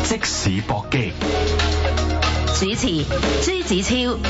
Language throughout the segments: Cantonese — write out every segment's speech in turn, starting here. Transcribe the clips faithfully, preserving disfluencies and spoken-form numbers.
即時搏擊， 主持朱子超。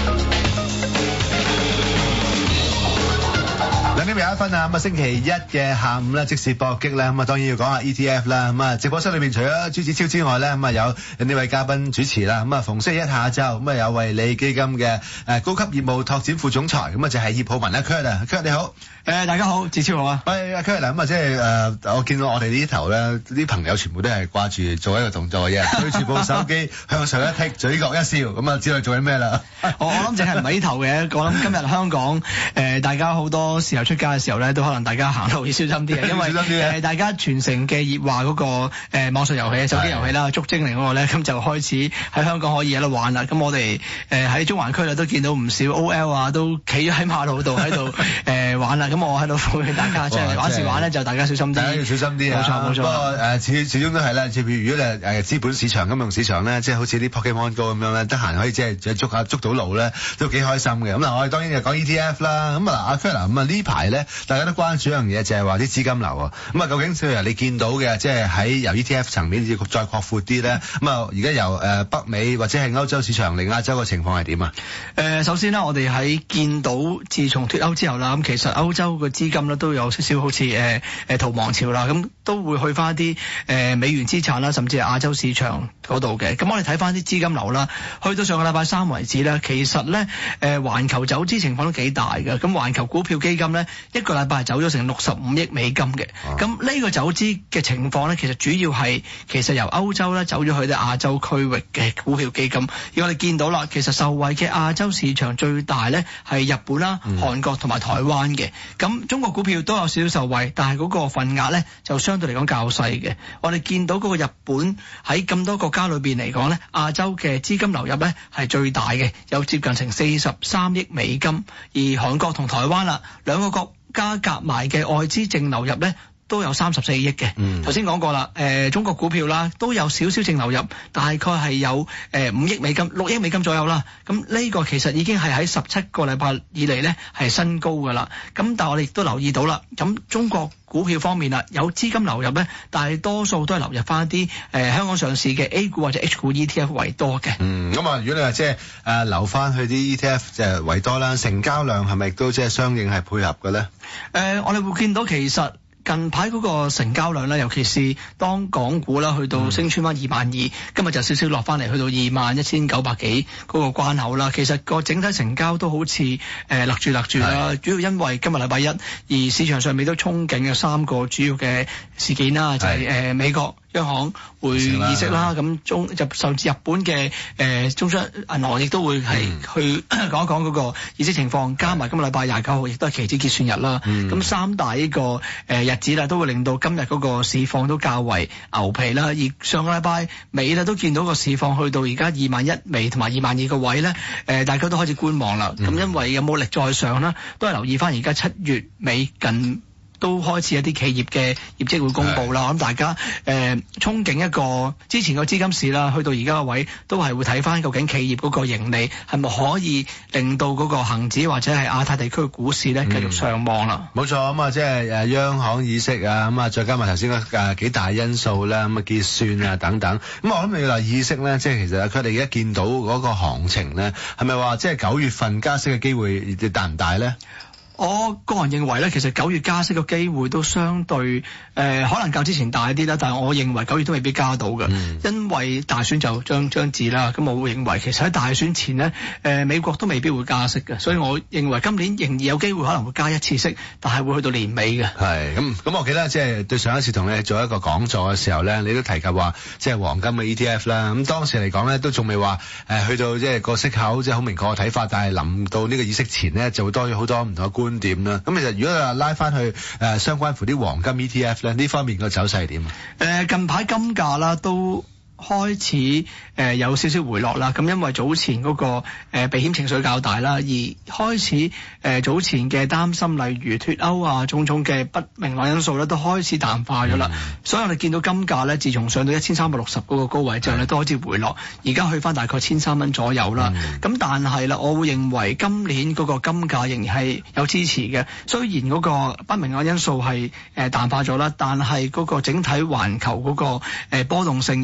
兩點廿一分啊！咁啊，星期一嘅下午咧，即時搏擊咧，咁啊，當然要講下 E T F 啦。咁啊，直播室裏邊除咗朱子超之外咧，咁啊有呢位嘉賓主持啦。咁啊，逢星期一下晝，咁啊有惠理基金嘅誒高級業務拓展副總裁，咁啊就係葉浩文啦 Kurt 啊 Kurt 你好。 誒大家好，子超好啊。 喂阿 Kurt 嗱，咁啊即係誒，我見到我哋呢頭咧，啲朋友全部都係掛住做一個動作嘅啫，對住部手機向上一剔，嘴角一笑，咁啊知道做緊咩啦？ 我我諗淨係唔係呢頭嘅，我諗今日香港誒大家好多時候出街嘅時候咧，都可能大家行路要小心啲嘅，因為誒大家全城嘅熱話嗰個誒網上遊戲、手機遊戲啦、捉精靈嗰個咧，咁就開始喺香港可以有得玩啦。咁我哋誒喺中環區咧都見到唔少 O L 啊，都企咗喺馬路度喺度誒玩啦。咁我喺度呼籲大家，即係玩時玩咧就大家小心啲， 大家要小心啲啊！ 冇錯冇錯。 不過誒始始終都係咧，即係譬如如果你係誒資本市場、金融市場咧，即係好似啲 Pokemon Go 咁樣咧，得閒可以即係捉下捉到路咧，都幾開心嘅。咁嗱，我哋當然就講 E T F 啦。咁啊嗱，阿 Kurt 咁啊呢排咧，大家都關注一樣嘢，就係話啲資金流啊。咁啊，究竟譬如你見到嘅，即係喺由 E T F 層面再擴闊啲咧，咁啊而家由誒北美或者係歐洲市場嚟亞洲嘅情況係點啊？ 誒，首先啦，我哋喺見到自從脫歐之後啦，咁其實歐洲嘅資金咧都有少少好似誒誒逃亡潮啦，咁都會去翻啲誒美元資產啦，甚至係亞洲市場嗰度嘅。咁我哋睇翻啲資金流啦，去到上個禮拜三為止咧，其實咧誒環球走資情況都幾大嘅。咁環球股票基金咧一個禮拜係走咗成六十五億美金嘅。咁呢、啊、個走資嘅情況咧，其實主要係其實由歐洲咧走咗去啲亞洲區域嘅股票基金。而我哋見到啦，其實受惠嘅亞洲市場最大咧係日本啦、嗯、韓國同埋台灣嘅。咁中國股票都有少少受惠，但係嗰個份額咧就相對嚟講較細嘅。我哋見到嗰個日本喺咁多國家裏邊嚟講咧，亞洲嘅資金流入咧係最大嘅，有接近成四十三億美金。而韓國同台灣啦兩個國家夾埋嘅外資淨流入咧都有三十四億嘅。頭先講過啦，誒、呃、中國股票啦都有少少淨流入，大概係有誒五億美金、六億美金左右啦。咁呢個其實已經係喺十七個禮拜以嚟咧係新高㗎啦。咁但係我哋亦都留意到啦，咁中國股票方面啦，有資金流入咧，但係多數都係流入翻啲誒香港上市嘅 A 股或者 H 股 E T F 為多嘅。嗯， 咁啊，如果你話即係誒流翻去啲 E T F 就係為多啦，成交量係咪都即係相應係配合嘅咧？誒、 呃，我哋會見到其實近排嗰個成交量咧，尤其是當港股啦去到升穿翻二萬二，今日就少少落翻嚟，去到二萬一千九百幾嗰個關口啦。其實個整體成交都好似誒勒住勒住啦，主要因為今日禮拜一，而市場上面都憧憬有三個主要嘅事件啦，就係、是、誒、呃、美國央行會議息啦，咁中就甚至日本嘅誒、呃、中央銀行亦都會係去講一講嗰個議息情況，加埋今日禮拜廿九號亦都係期指結算日啦。咁、嗯、三大呢、這個誒、呃、日子啦，都會令到今日嗰個市況都較為牛皮啦。而上個禮拜尾咧都見到個市況去到而家二萬一尾同埋二萬二個位咧，誒、呃、大家都開始觀望啦。咁、嗯、因為有冇力再上啦，都係留意翻而家七月尾近。都開始一啲企業嘅業績會公布啦，我諗大家誒、呃、憧憬一個之前個資金市啦，去到而家個位都係會睇翻究竟企業嗰個盈利係咪可以令到嗰個恆指或者係亞太地區嘅股市咧繼續上望啦。 冇、嗯、錯，咁啊即係誒央行議息啊，咁啊再加埋頭先嗰誒幾大因素啦，咁啊結算啊等等。咁我諗你話議息咧，即係其實佢哋而家見到嗰個行情咧，係咪話即係九月份加息嘅機會大唔大咧？ 我個人認為咧，其實九月加息嘅機會都相對誒、呃，可能較之前大啲啦。但係我認為九月都未必加到嘅、嗯，因為大選就將將至啦。咁我會認為其實喺大選前呢，誒、呃、美國都未必會加息嘅。所以我認為今年仍然有機會可能會加一次息，但係會去到年尾嘅。係咁咁，我記得即係對上一次同你做一個講座嘅時候咧，你都提及話即係黃金嘅 E T F 啦。咁當時嚟講咧，都仲未話誒去到即係個息口即係好明確嘅睇法，但係臨到呢個議息前呢，就會多咗好多唔同嘅觀點啦，咁其實如果話拉翻去誒、呃、相關乎啲黃金 E T F 咧，呢方面個走勢係點啊？ 誒近排金價啦都開始誒、呃、有少少回落啦，咁因為早前嗰、那個誒、呃、避險情緒較大啦，而開始誒、呃、早前嘅擔心，例如脫歐啊種種嘅不明朗因素咧，都開始淡化咗啦、嗯。所以我哋見到金價咧，自從上到一千三百六十嗰個高位之後咧，都開始回落，而家去翻大概千三蚊左右啦。咁、嗯、但係啦，我會認為今年嗰個金價仍然係有支持嘅，雖然嗰個不明朗因素係誒淡化咗啦，但係嗰個整體環球嗰個誒波動性仍然喺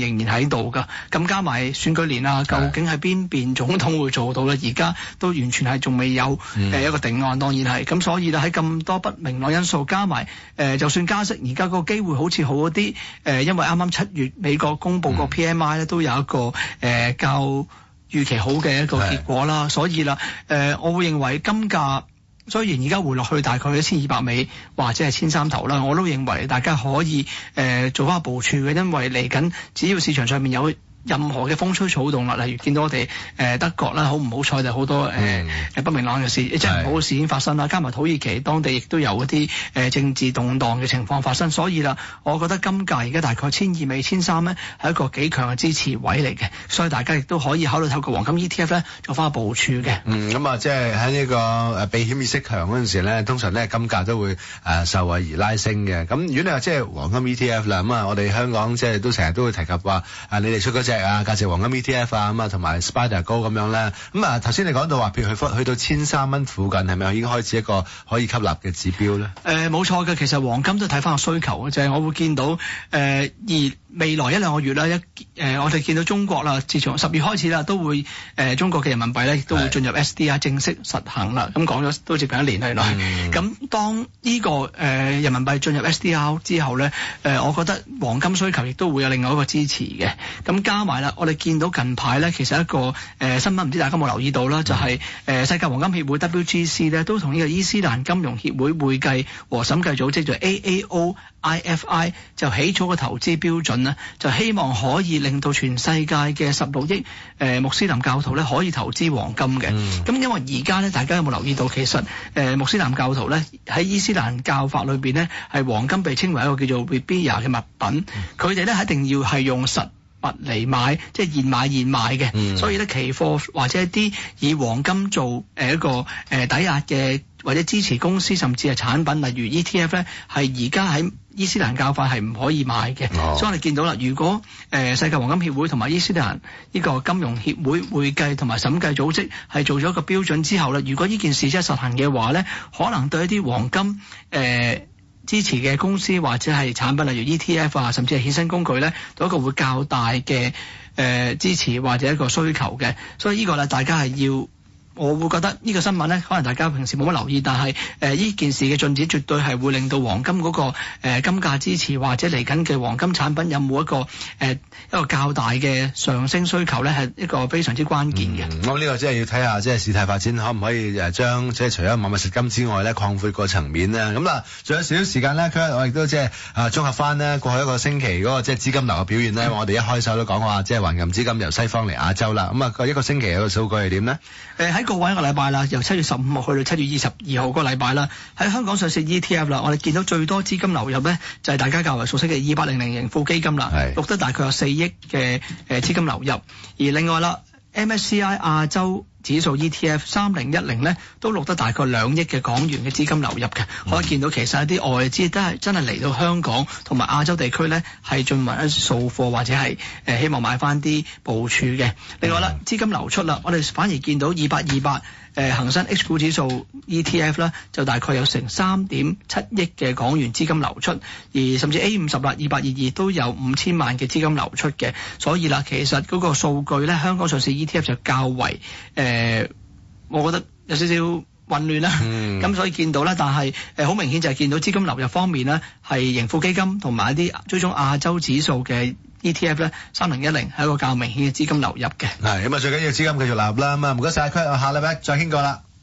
喺度㗎。咁加埋選舉年啊，究竟係邊邊總統會做到咧？而家都完全係仲未有誒一個定案，當然係。咁所以咧喺咁多不明朗因素加埋誒、呃，就算加息，而家個機會好似好一啲誒、呃，因為啱啱七月美國公布個 P M I 咧都有一個誒、呃、較預期好嘅一個結果啦。所以啦誒、呃，我會認為金價雖然而家回落去大概一千二百美或者係千三頭啦，我都認為大家可以誒、呃、做翻個部署嘅，因為嚟緊只要市場上面有任何嘅風吹草動啦，例如見到我哋誒、呃、德國啦，好唔好彩就好多誒誒、呃、不明朗嘅事，即係唔好嘅事件發生啦。加埋土耳其當地亦都有一啲誒、呃、政治動盪嘅情況發生，所以啦，我覺得金價而家大概千二美千三咧係一個幾強嘅支持位嚟嘅，所以大家亦都可以考慮透過黃金 E T F 咧做翻個部署嘅。 嗯，咁啊，即係喺呢個誒避險意識強嗰陣時咧，通常咧金價都會誒、呃、受惠而拉升嘅。咁如果你話即係黃金 E T F 啦，咁啊，我哋香港即係都成日都會提及話啊，你哋出嗰隻啊價值黃金 E T F 啊，咁啊同埋 Spider 高咁樣咧，咁啊頭先你講到話，譬如去去到千三蚊附近，係咪已經開始一個可以吸納嘅指標咧？誒冇錯嘅，其實黃金都睇翻個需求嘅，就係、是、我會見到誒、呃、而未來一兩個月啦，一誒、呃、我哋見到中國啦，自從十月開始啦，都會誒、呃、中國嘅人民幣咧都會進入 S D R 正式實行啦。咁講咗都接近一年啦，原來。咁、嗯、當呢、這個誒、呃、人民幣進入 S D R 之後咧，誒、呃、我覺得黃金需求亦都會有另外一個支持嘅。咁加埋啦，我哋見到近排咧，其實一個誒、呃、新聞，唔知大家有冇留意到啦，就係、是、誒、呃、世界黃金協會 W G C 咧，都同呢個伊斯蘭金融協會會計和審計組織就 A A O I F I 就起草個投資標準咧，就希望可以令到全世界嘅十六億誒穆斯林教徒咧可以投資黃金嘅。咁、嗯、因為而家咧，大家有冇留意到，其實誒、呃、穆斯林教徒咧喺伊斯蘭教法裏邊咧，係黃金被稱為一個叫做 Ribiya 嘅物品，佢哋咧一定要係用實物嚟買，即係現買現賣嘅、嗯。所以咧，期貨或者一啲以黃金做誒一個誒、呃、抵押嘅或者支持公司，甚至係產品，例如 E T F 咧，係而家喺伊斯蘭教法係唔可以買嘅、哦。所以我哋見到啦，如果誒、呃、世界黃金協會同埋伊斯蘭呢個金融協會會計同埋審計組織係做咗一個標準之後咧，如果呢件事真係實行嘅話咧，可能對一啲黃金誒、呃支持嘅公司或者係產品，例如 E T F 啊，甚至係衍生工具咧，有一個會較大嘅誒、呃、支持或者一個需求嘅，所以呢個咧大家係要。我會覺得呢個新聞咧，可能大家平時冇乜留意，但係誒呢件事嘅進展絕對係會令到黃金嗰、那個誒、呃、金價支持或者嚟緊嘅黃金產品有冇一個誒、呃、一個較大嘅上升需求咧，係一個非常之關鍵嘅。 我、嗯、呢、這個真係要睇下即係事態發展可唔可以誒將即係除咗買賣實金之外咧，擴闊個層面咧。咁嗱，仲有少少時間咧，佢我亦都即係啊綜合翻呢過去一個星期嗰個即係資金流嘅表現咧、嗯。我哋一開手都講話即係黃金資金由西方嚟亞洲啦。咁啊一個星期有個數據係點咧？誒喺過往一個禮拜啦，由七月十五號去到七月二十二號嗰個禮拜啦，喺香港上市 E T F 啦，我哋見到最多資金流入咧，就係大家較為熟悉嘅二八零零盈富基金啦，錄得大概有四億嘅誒資金流入，而另外啦 M S C I 亞洲指數 E T F 三零一零咧，都錄得大概兩億嘅港元嘅資金流入嘅、嗯，可以見到其實一啲外資都係真係嚟到香港同埋亞洲地區咧，係進行一掃貨或者係誒、呃、希望買翻啲部署嘅。另外啦，資金流出啦，我哋反而見到二八二八誒恆生 H 股指數 E T F 啦，就大概有成三點七億嘅港元資金流出，而甚至 A 五十啦二八二二都有五千萬嘅資金流出嘅。所以啦，其實嗰個數據咧，香港上市 E T F 就較為誒。呃誒，我覺得有少少混亂啦，咁、嗯、所以見到啦，但係誒好明顯就係見到資金流入方面呢，係盈富基金同埋一啲追蹤亞洲指數嘅 E T F 咧，三零一零係一個較明顯嘅資金流入嘅。係咁啊，最緊要資金繼續流入啦。咁啊，唔該晒，佢下禮拜再傾過啦。